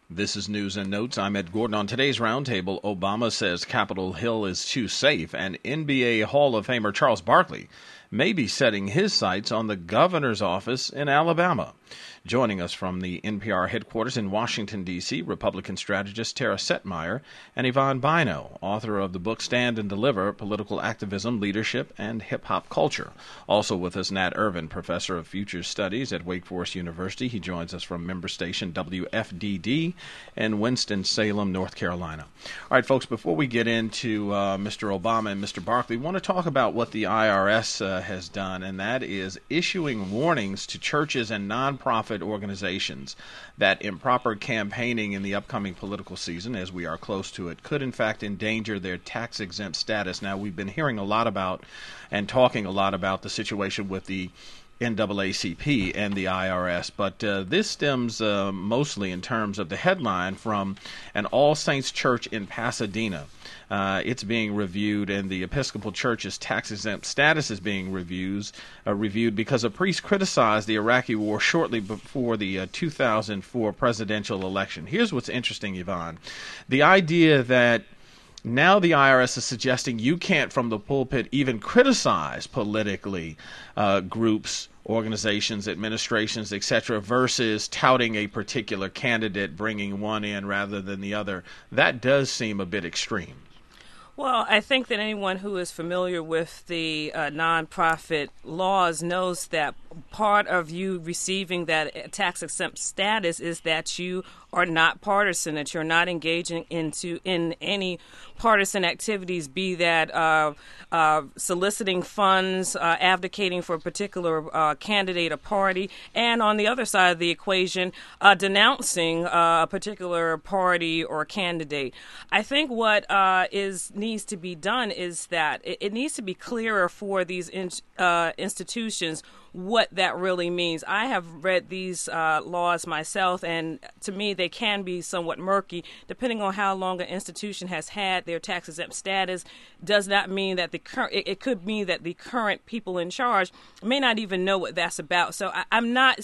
This is News and Notes. I'm Ed Gordon. On today's roundtable, Obama says Capitol Hill is too safe, and NBA Hall of Famer Charles Barkley may be setting his sights on the governor's office in Alabama. Joining us from the NPR headquarters in Washington, D.C., Republican strategist Tara Setmeyer and Yvonne Bino, author of the book Stand and Deliver, Political Activism, Leadership, and Hip-Hop Culture. Also with us, Nat Irvin, professor of Futures Studies at Wake Forest University. He joins us from member station WFDD in Winston-Salem, North Carolina. All right, folks, before we get into Mr. Obama and Mr. Barkley, we want to talk about what the IRS has done, and that is issuing warnings to churches and nonprofit organizations that improper campaigning in the upcoming political season, as we are close to it, could in fact endanger their tax-exempt status. Now, we've been hearing a lot about and talking a lot about the situation with the NAACP and the IRS, but this stems mostly in terms of the headline from an All Saints Church in Pasadena. It's being reviewed, and the Episcopal Church's tax-exempt status is being reviewed because a priest criticized the Iraqi war shortly before the 2004 presidential election. Here's what's interesting, Yvonne. The idea that now the IRS is suggesting you can't, from the pulpit, even criticize politically groups, organizations, administrations, etc., versus touting a particular candidate, bringing one in rather than the other. That does seem a bit extreme. Well, I think that anyone who is familiar with the nonprofit laws knows that part of you receiving that tax-exempt status is that you are not partisan, that you're not engaging in any partisan activities, be that soliciting funds, advocating for a particular candidate or party, and on the other side of the equation, denouncing a particular party or candidate. I think what needs to be done is that it needs to be clearer for these institutions what that really means. I have read these laws myself, and to me they can be somewhat murky. Depending on how long an institution has had their tax-exempt status, does not mean that it could mean that the current people in charge may not even know what that's about. So I'm not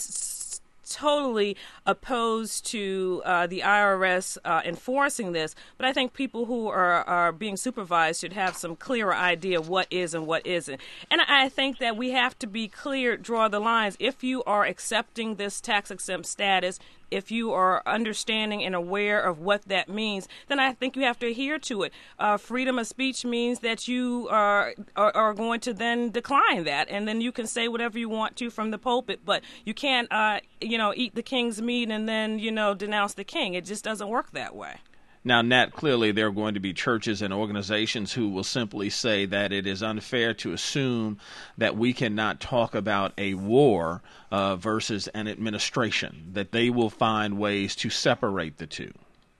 totally opposed to the IRS enforcing this, but I think people who are being supervised should have some clearer idea of what is and what isn't. And I think that we have to be clear, draw the lines. If you are accepting this tax-exempt status, if you are understanding and aware of what that means, then I think you have to adhere to it. Freedom of speech means that you are going to then decline that, and then you can say whatever you want to from the pulpit, but you can't, eat the king's meat and then, denounce the king. It just doesn't work that way. Now, Nat, clearly there are going to be churches and organizations who will simply say that it is unfair to assume that we cannot talk about a war versus an administration, that they will find ways to separate the two.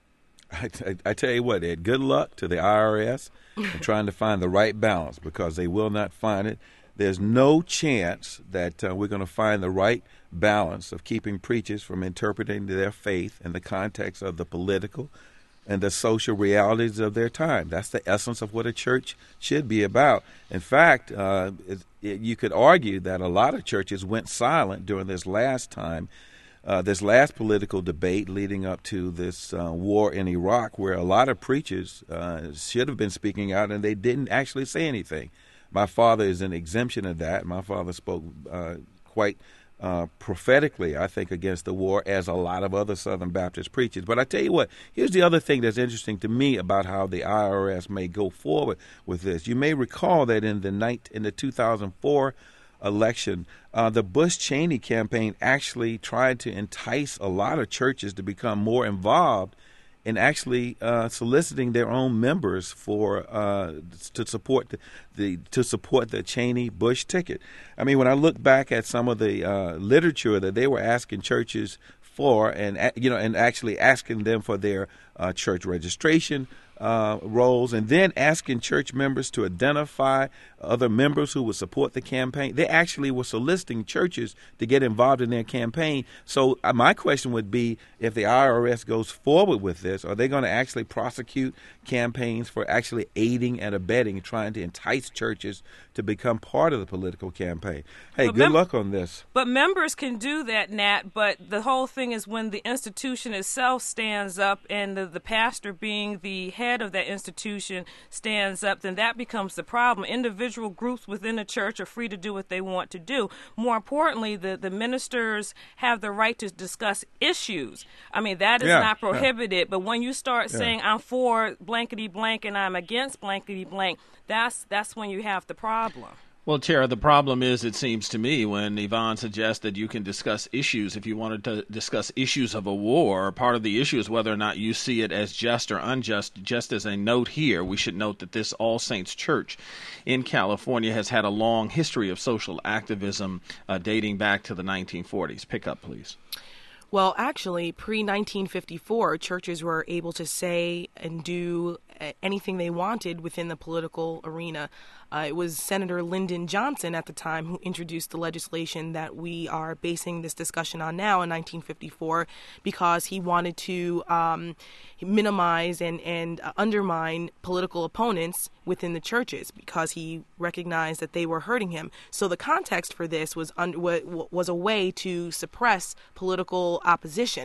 I tell you what, Ed, good luck to the IRS in trying to find the right balance, because they will not find it. There's no chance that we're going to find the right balance of keeping preachers from interpreting their faith in the context of the political and the social realities of their time. That's the essence of what a church should be about. In fact, you could argue that a lot of churches went silent during this last time, this last political debate leading up to this war in Iraq, where a lot of preachers should have been speaking out and they didn't actually say anything. My father is an exemption of that. My father spoke quite prophetically, I think, against the war, as a lot of other Southern Baptist preachers. But I tell you what, here's the other thing that's interesting to me about how the IRS may go forward with this. You may recall that in the 2004 election, the Bush-Cheney campaign actually tried to entice a lot of churches to become more involved in actually soliciting their own members for to support the Cheney-Bush ticket. I mean, when I look back at some of the literature that they were asking churches for, and actually asking them for their church registration roles, and then asking church members to identify other members who would support the campaign. They actually were soliciting churches to get involved in their campaign. So my question would be, if the IRS goes forward with this, are they going to actually prosecute campaigns for actually aiding and abetting, trying to entice churches to become part of the political campaign? Hey, but good luck on this. But members can do that, Nat, but the whole thing is when the institution itself stands up and the pastor being the head of that institution stands up, then that becomes the problem. Individual groups within the church are free to do what they want to do. More importantly, the ministers have the right to discuss issues. I mean, that is not prohibited, but when you start saying I'm for blankety blank and I'm against blankety blank, that's when you have the problem. Well, Tara, the problem is, it seems to me, when Yvonne suggests that you can discuss issues, if you wanted to discuss issues of a war, part of the issue is whether or not you see it as just or unjust. Just as a note here, we should note that this All Saints Church in California has had a long history of social activism dating back to the 1940s. Pick up, please. Well, actually, pre-1954, churches were able to say and do anything they wanted within the political arena. It was Senator Lyndon Johnson at the time who introduced the legislation that we are basing this discussion on now in 1954, because he wanted to minimize and undermine political opponents within the churches, because he recognized that they were hurting him. So the context for this was a way to suppress political opposition.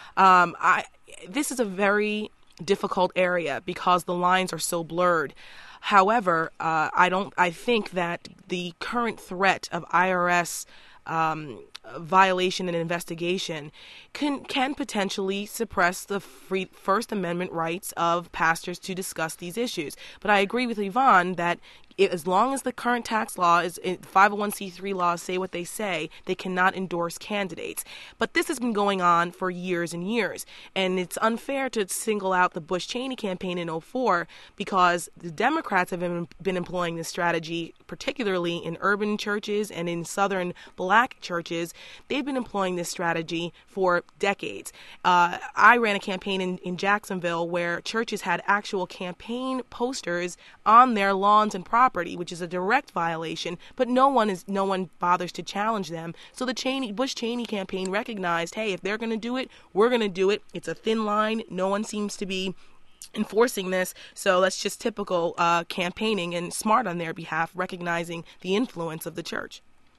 This is a very difficult area because the lines are so blurred. However, I think that the current threat of IRS violation and investigation can potentially suppress the free First Amendment rights of pastors to discuss these issues. But I agree with Yvonne that as long as the current tax law 501c3 laws say what they say, they cannot endorse candidates. But this has been going on for years and years, and it's unfair to single out the Bush-Cheney campaign in 2004 because the Democrats have been employing this strategy, particularly in urban churches and in southern black churches. They've been employing this strategy for decades. I ran a campaign in Jacksonville where churches had actual campaign posters on their lawns and property, which is a direct violation, but no one bothers to challenge them. So the Bush-Cheney campaign recognized, hey, if they're going to do it, we're going to do it. It's a thin line. No one seems to be enforcing this, so that's just typical campaigning and smart on their behalf, recognizing the influence of the church.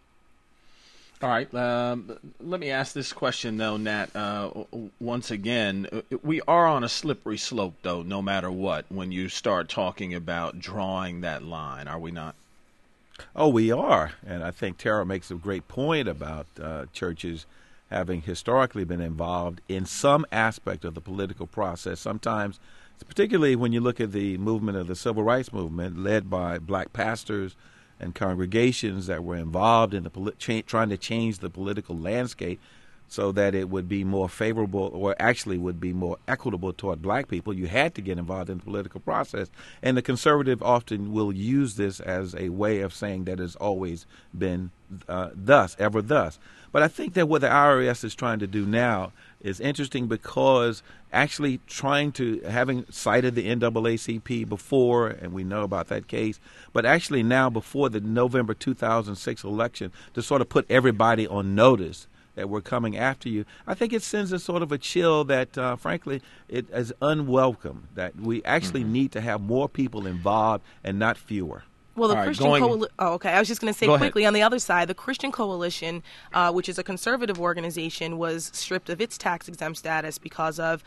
All right. Let me ask this question, though, Nat. Once again, we are on a slippery slope, though, no matter what, when you start talking about drawing that line, are we not? Oh, we are. And I think Tara makes a great point about churches having historically been involved in some aspect of the political process. Sometimes, particularly when you look at the movement of the Civil Rights Movement, led by black pastors and congregations that were involved in trying to change the political landscape so that it would be more favorable, or actually would be more equitable toward black people. You had to get involved in the political process. And the conservative often will use this as a way of saying that it's always been ever thus. But I think that what the IRS is trying to do now is interesting, because actually having cited the NAACP before, and we know about that case, but actually now before the November 2006 election, to sort of put everybody on notice that we're coming after you, I think it sends a sort of a chill that, frankly, it is unwelcome, that we actually need to have more people involved and not fewer. Well, the Christian Coalition. Oh, okay. I was just going to say quickly on the other side, the Christian Coalition, which is a conservative organization, was stripped of its tax-exempt status because of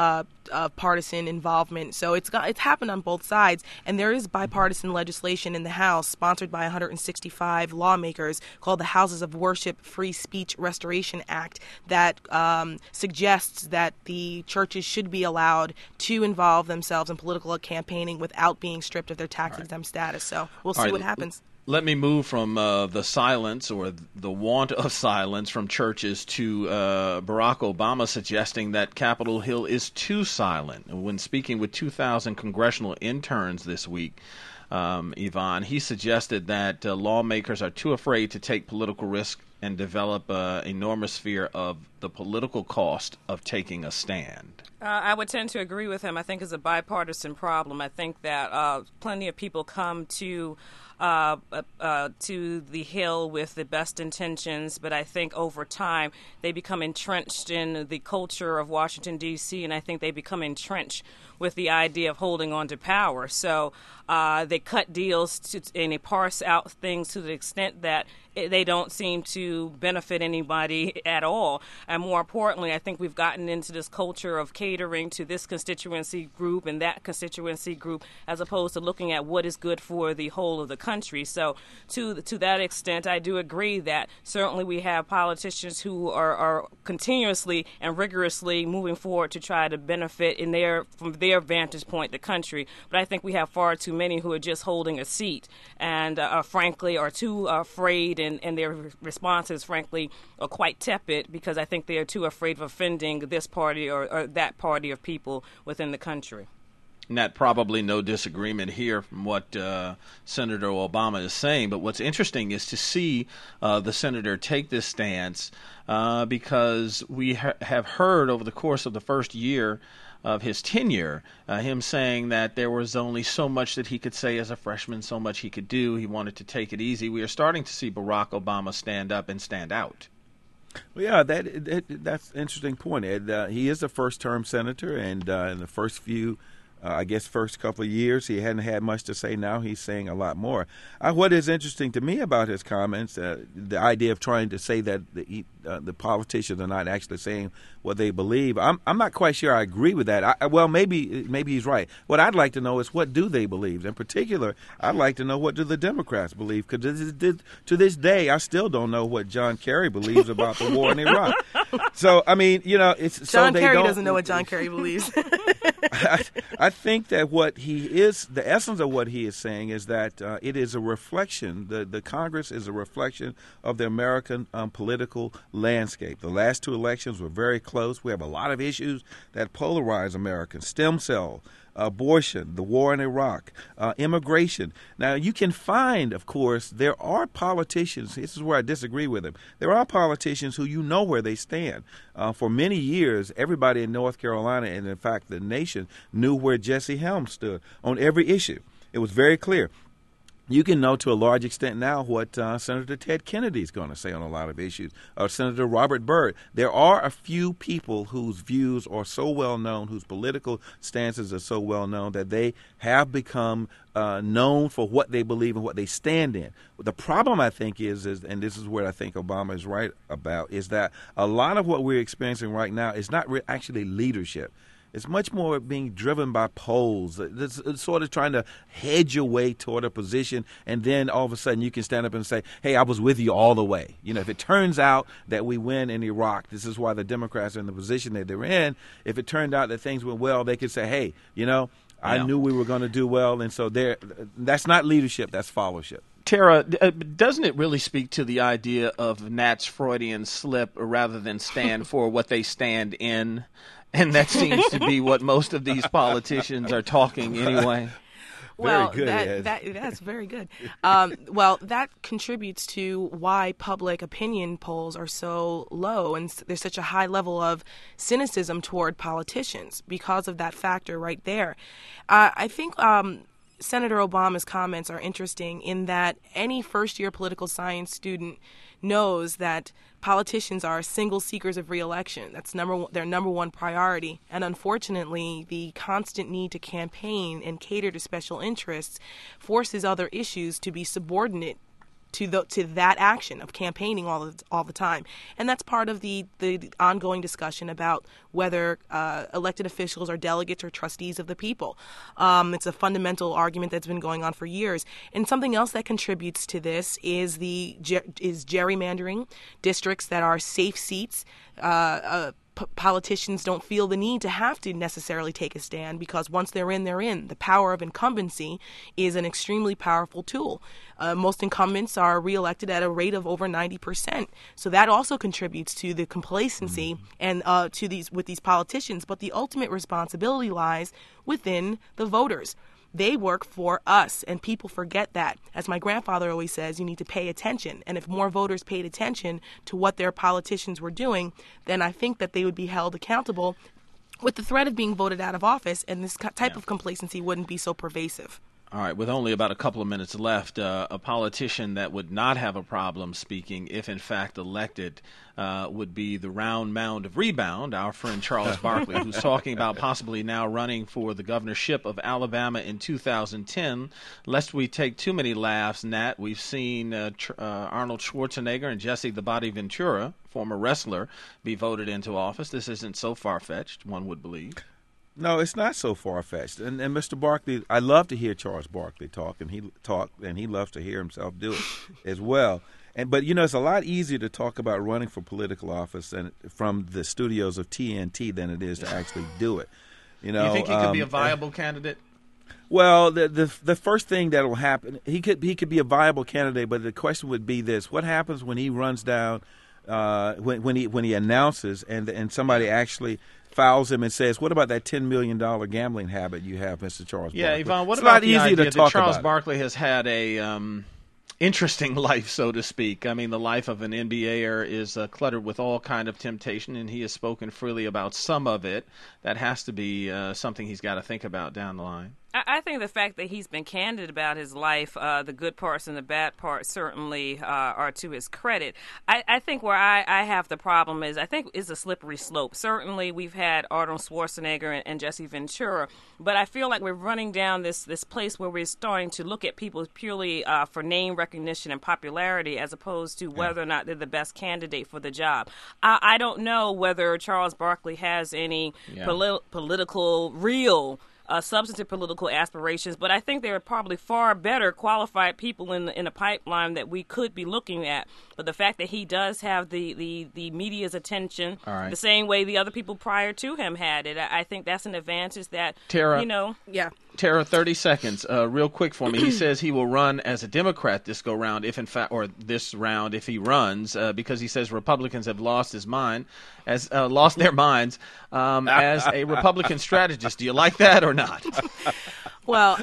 partisan involvement. So it's happened on both sides, and there is bipartisan legislation in the House sponsored by 165 lawmakers called the Houses of Worship Free Speech Restoration Act that suggests that the churches should be allowed to involve themselves in political campaigning without being stripped of their tax-exempt status. So we'll see what happens. Let me move from the silence or the want of silence from churches to Barack Obama suggesting that Capitol Hill is too silent. When speaking with 2,000 congressional interns this week, Yvonne, he suggested that lawmakers are too afraid to take political risk and develop an enormous fear of the political cost of taking a stand. I would tend to agree with him. I think it's a bipartisan problem. I think that plenty of people come to the Hill with the best intentions, but I think over time they become entrenched in the culture of Washington, D.C., and I think they become entrenched with the idea of holding on to power. So they cut deals and they parse out things to the extent that they don't seem to benefit anybody at all. And more importantly, I think we've gotten into this culture of catering to this constituency group and that constituency group, as opposed to looking at what is good for the whole of the country. So to that extent, I do agree that certainly we have politicians who are continuously and rigorously moving forward to try to benefit from their vantage point the country. But I think we have far too many who are just holding a seat and frankly are too afraid, and their responses frankly are quite tepid, because I think they are too afraid of offending this party or that party of people within the country. Nat, probably no disagreement here from what Senator Obama is saying, but what's interesting is to see the senator take this stance because we have heard over the course of the first year of his tenure, him saying that there was only so much that he could say as a freshman, so much he could do. He wanted to take it easy. We are starting to see Barack Obama stand up and stand out. Well, yeah, that's an interesting point, Ed. He is a first-term senator, and in the first couple of years, he hadn't had much to say. Now he's saying a lot more. What is interesting to me about his comments, the idea of trying to say that the politicians are not actually saying what they believe, I'm not quite sure I agree with that. Maybe he's right. What I'd like to know is, what do they believe? In particular, I'd like to know, what do the Democrats believe? Because to this day, I still don't know what John Kerry believes about the war in Iraq. So, I mean, it's John Kerry doesn't know what John Kerry believes. I think that the essence of what he is saying is that it is a reflection, the Congress is a reflection of the American political landscape. The last two elections were very close. We have a lot of issues that polarize Americans: stem cell, abortion, the war in Iraq, immigration. Now, you can find, of course, there are politicians, this is where I disagree with him, there are politicians who where they stand. For many years, everybody in North Carolina, and in fact the nation, knew where Jesse Helms stood on every issue. It was very clear. You can know to a large extent now what Senator Ted Kennedy is going to say on a lot of issues, or Senator Robert Byrd. There are a few people whose views are so well known, whose political stances are so well known, that they have become known for what they believe and what they stand in. The problem, I think, is, and this is where I think Obama is right about, is that a lot of what we're experiencing right now is not actually leadership. It's much more being driven by polls. It's sort of trying to hedge your way toward a position, and then all of a sudden you can stand up and say, hey, I was with you all the way. If it turns out that we win in Iraq, this is why the Democrats are in the position that they're in. If it turned out that things went well, they could say, hey, I knew we were going to do well. And so that's not leadership, that's followership. Tara, doesn't it really speak to the idea of Nat's Freudian slip, rather than stand for what they stand in? And that seems to be what most of these politicians are talking anyway. Well, very good, that's very good. That contributes to why public opinion polls are so low, and there's such a high level of cynicism toward politicians because of that factor right there. I think Senator Obama's comments are interesting in that any first-year political science student knows that politicians are single seekers of re-election. That's their number one priority. And unfortunately, the constant need to campaign and cater to special interests forces other issues to be subordinate to that action of campaigning all the time. And that's part of the ongoing discussion about whether elected officials are delegates or trustees of the people. It's a fundamental argument that's been going on for years. And something else that contributes to this is gerrymandering, districts that are safe seats. Politicians don't feel the need to have to necessarily take a stand, because once they're in, they're in. The power of incumbency is an extremely powerful tool. Most incumbents are reelected at a rate of over 90%. So that also contributes to the complacency and with these politicians. But the ultimate responsibility lies within the voters. They work for us, and people forget that. As my grandfather always says, you need to pay attention. And if more voters paid attention to what their politicians were doing, then I think that they would be held accountable with the threat of being voted out of office, and this type of complacency wouldn't be so pervasive. All right, with only about a couple of minutes left, a politician that would not have a problem speaking if, in fact, elected would be the round mound of rebound, our friend Charles Barkley, who's talking about possibly now running for the governorship of Alabama in 2010. Lest we take too many laughs, Nat, we've seen Arnold Schwarzenegger and Jesse the Body Ventura, former wrestler, be voted into office. This isn't so far-fetched, one would believe. No, it's not so far-fetched. And Mr. Barkley, I love to hear Charles Barkley talk, and he loves to hear himself do it as well. But it's a lot easier to talk about running for political office and from the studios of TNT than it is to actually do it. You think he could be a viable candidate? Well, the first thing that will happen, he could be a viable candidate, but the question would be this: what happens when he runs down, when he announces and somebody actually fouls him and says, "What about that $10 million gambling habit you have, Mr. Charles Barkley?" Yeah, Yvonne, what it's about not the easy idea to talk that Charles about Barkley has had a interesting life, so to speak? I mean, the life of an NBAer is cluttered with all kind of temptation, and he has spoken freely about some of it. That has to be something he's got to think about down the line. I think the fact that he's been candid about his life, the good parts and the bad parts certainly are to his credit. I think where I have the problem is a slippery slope. Certainly we've had Arnold Schwarzenegger and Jesse Ventura, but I feel like we're running down this place where we're starting to look at people purely for name recognition and popularity as opposed to whether or not they're the best candidate for the job. I don't know whether Charles Barkley has any political, real substantive political aspirations, but I think there are probably far better qualified people in a pipeline that we could be looking at. But the fact that he does have the media's attention the same way the other people prior to him had it, I think that's an advantage that, Tara, Tara, 30 seconds, real quick for me. He says he will run as a Democrat this go-round, this round, if he runs, because he says Republicans have lost their minds as a Republican strategist. Do you like that or not? Well,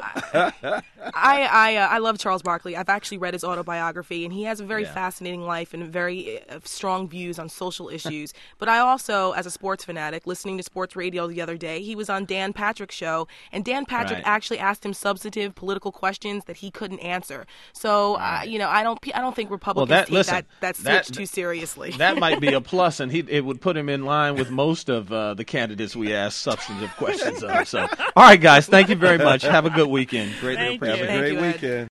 I love Charles Barkley. I've actually read his autobiography, and he has a very fascinating life and very strong views on social issues. But I also, as a sports fanatic, listening to sports radio the other day, he was on Dan Patrick's show, and Dan Patrick actually asked him substantive political questions that he couldn't answer. So, I don't think Republicans take that switch too seriously. That might be a plus, and it would put him in line with most of the candidates we ask substantive questions of. So, all right, guys, thank you very much. Have a good weekend. Greatly appreciate it. Have a great weekend.